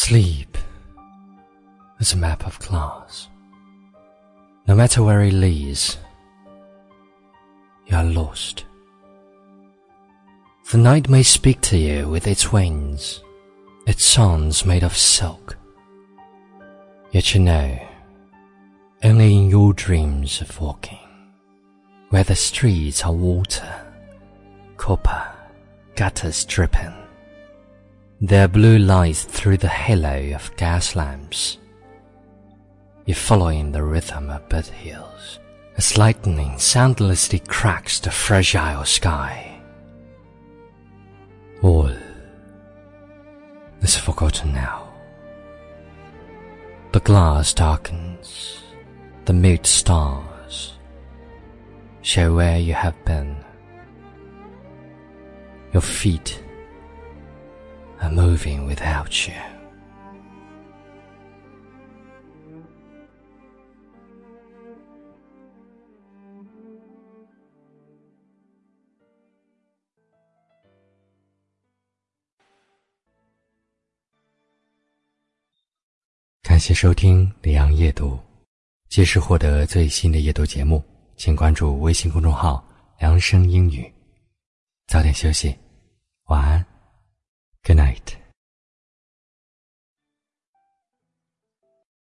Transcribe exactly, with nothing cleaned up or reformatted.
Sleep is a map of glass. No matter where it leads, you are lost. The night may speak to you with its wings, its songs made of silk. Yet you know, only in your dreams of walking, where the streets are water, copper, gutters dripping, their blue lights through the halo of gas lamps. You're following the rhythm of bird hills, as lightning soundlessly cracks the fragile sky. All is forgotten now. The glass darkens, the mute stars show where you have been. Your feet are moving without you.感谢收听李阳夜读，届时获得最新的夜读节目，请关注微信公众号良声英语。早点休息，晚安 ，Good night。